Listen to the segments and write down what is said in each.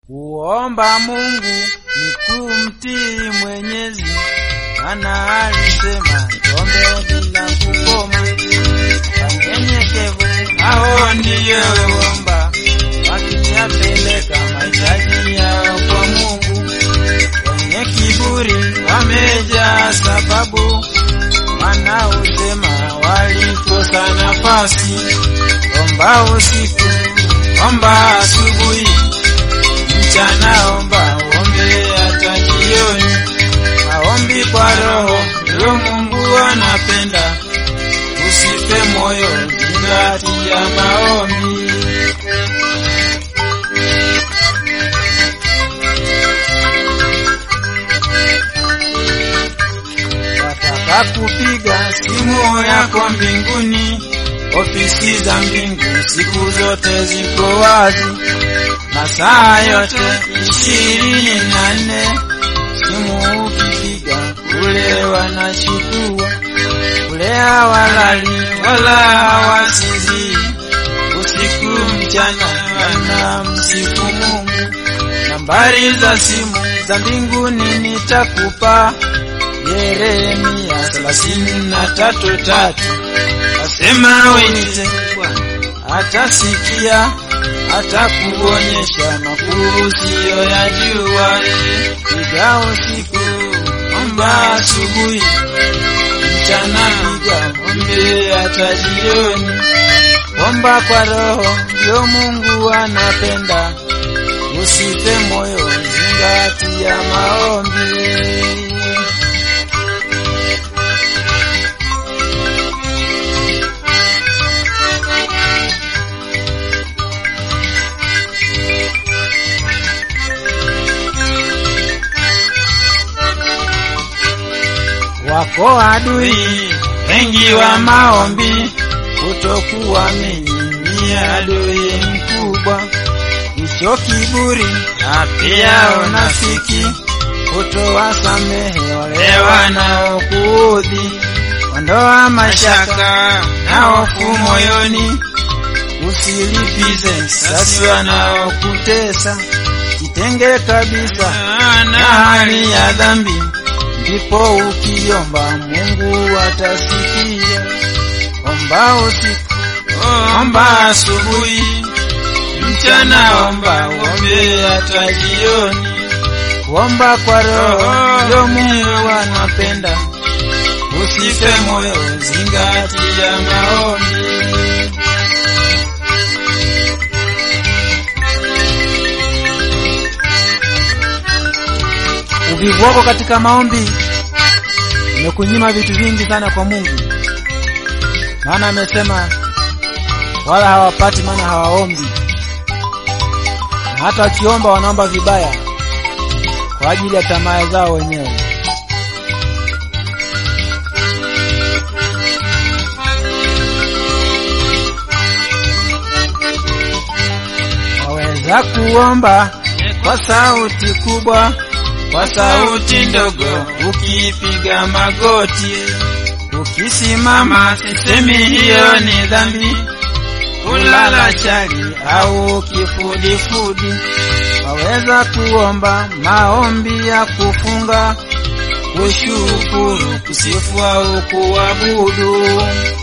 Kuomba Mungu ni kumtii Mwenyezi, maana alisema tuombe bila kukoma. Wanyenyekevu hao ndiyo huomba, wakiyapeleka mahitaji yao kwa Mungu. Wenye kiburi wamejaa sababu, wanaosema walikosa nafasi. Omba usiku, omba asubuhi, mchana omba, ombe hata jioni. Maombi kwa roho ndio Mungu anapenda, usife moyo, zingatia maombi. Wataka kupiga simu yako mbinguni, ofisi za mbingu siku zote ziko wazi, masaa yote 24. Simu ukipiga kule wanachukua, kule hawalali wala hawasinzii, usiku mchana wanamsifu Mungu. Nambari za simu za mbinguni nitakupa, Yeremia 33:3. Asema wewe atasikia, atakuonyesha makuu usiyoyajua. Piga usiku, omba asubuhi, mchana piga, ombe hata jioni. Omba kwa roho ndio Mungu anapenda, usife moyo, zingatia maombi. Wako adui wengi wa maombi, kutokuamini ni adui mkubwa. Hicho kiburi na pia unafiki, kutowasamehe wale wanaokuudhi. Ondoa mashaka na hofu moyoni, usilipize kisasi wanaokutesa. Jitenge kabisa na hali ya dhambi, ndipo ukiomba Mungu atasikia. Omba usiku, omba asubuhi, mchana omba, ombe hata jioni. Omba kwa roho ndio Mungu anapenda, usife moyo, zingatia maombi. Uvivu wako katika maombi umekunyima vitu vingi sana kwa Mungu. Maana amesema wala hawapati maana hawaombi. Na hata wakiomba wanaomba vibaya kwa ajili ya tamaa zao wenyewe. Waweza kuomba kwa sauti kubwa, kwa sauti ndogo, ukipiga magoti, ukisimama, sisemi hiyo ni dhambi. Kulala chali au kifudifudi, waweza kuomba maombi ya kufunga, kushukuru, kusifu au kuabudu.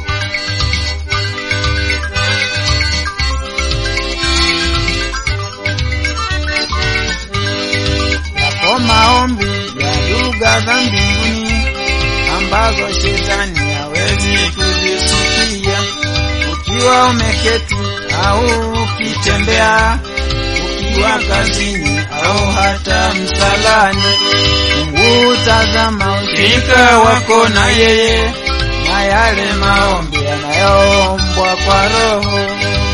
Maombi ya lugha za mbinguni ambazo shetani hawezi kuzisikia. Ukiwa umeketi au ukitembea, ukiwa kazini au hata msalani, Mungu tazama ushirika wako na yeye, na yale maombi yanayoombwa kwa roho.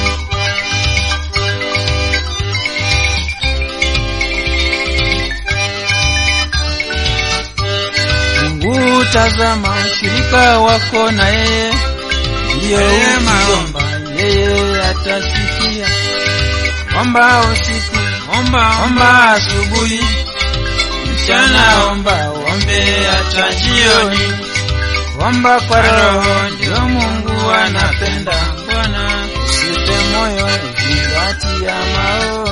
Tazama ushirika wako na yeye, ndiyo ukiomba yeye atasikia. Omba usiku, omba asubuhi, mchana omba, ombe hata jioni. Omba kwa roho ndio Mungu anapenda, Bwana usife moyo, zingatia maombi.